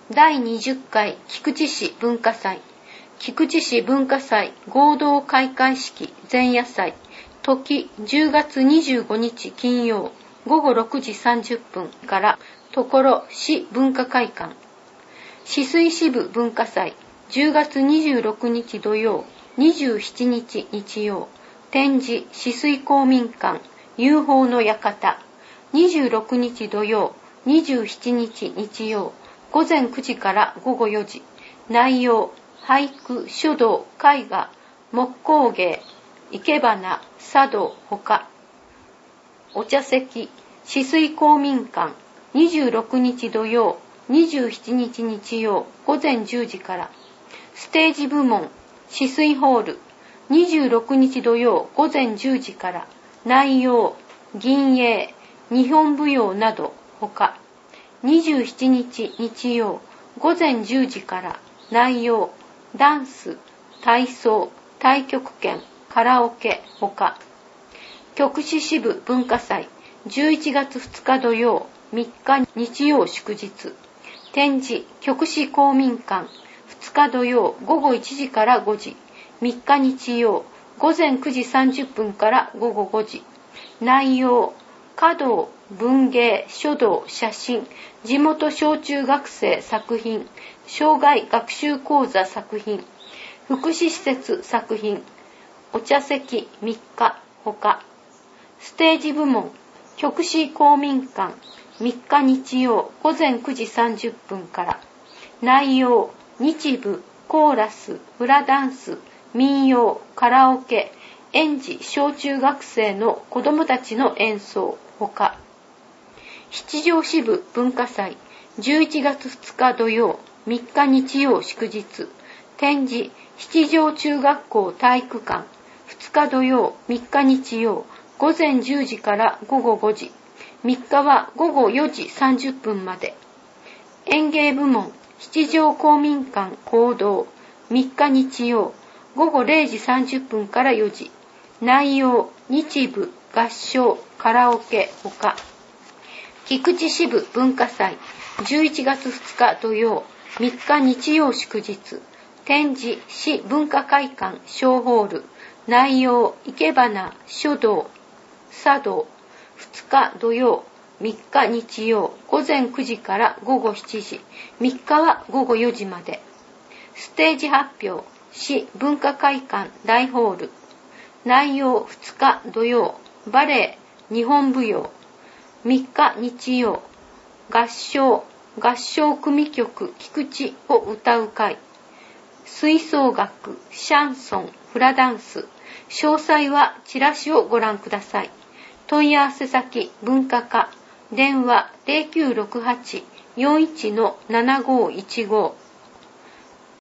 第20回菊池市文化祭、菊池市文化祭合同開会式前夜祭、時10月25日金曜午後6時30分から所市文化会館。止水支部文化祭10月26日土曜27日日曜、展示止水公民館 UFO の館。26日土曜27日日曜午前9時から午後4時。内容、俳句、書道、絵画、木工芸、生け花、茶道ほか。お茶席、止水公民館26日土曜27日日曜午前10時から。ステージ部門、止水ホール26日土曜午前10時から。内容、銀影、日本舞踊などほか。27日日曜午前10時から。内容、ダンス、体操、太極拳、カラオケほか。菊池支部文化祭11月2日土曜3日日曜祝日。展示、菊池公民館2日土曜午後1時から5時。3日日曜午前9時30分から午後5時。内容、華道、文芸、書道、写真、地元小中学生作品、障害学習講座作品、福祉施設作品、お茶席3日ほか。ステージ部門、菊池公民館3日日曜午前9時30分から。内容、日舞、コーラス、フラダンス、民謡、カラオケ、園児小中学生の子どもたちの演奏ほか。七条支部文化祭11月2日土曜3日日曜祝日。展示、七条中学校体育館2日土曜3日日曜午前10時から午後5時。3日は午後4時30分まで。演芸部門、七条公民館講堂3日日曜午後0時30分から4時。内容、日舞、合唱、カラオケほか。菊池支部文化祭11月2日土曜3日日曜祝日。展示、市文化会館小ホール。内容、生け花、書道、茶道。2日土曜3日日曜午前9時から午後7時。3日は午後4時まで。ステージ発表、市文化会館大ホール。内容、2日土曜バレエ、日本舞踊。3日日曜合唱組曲菊池を歌う会。吹奏楽、シャンソン、フラダンス。詳細はチラシをご覧ください。問い合わせ先、文化課。電話 0968-41-7515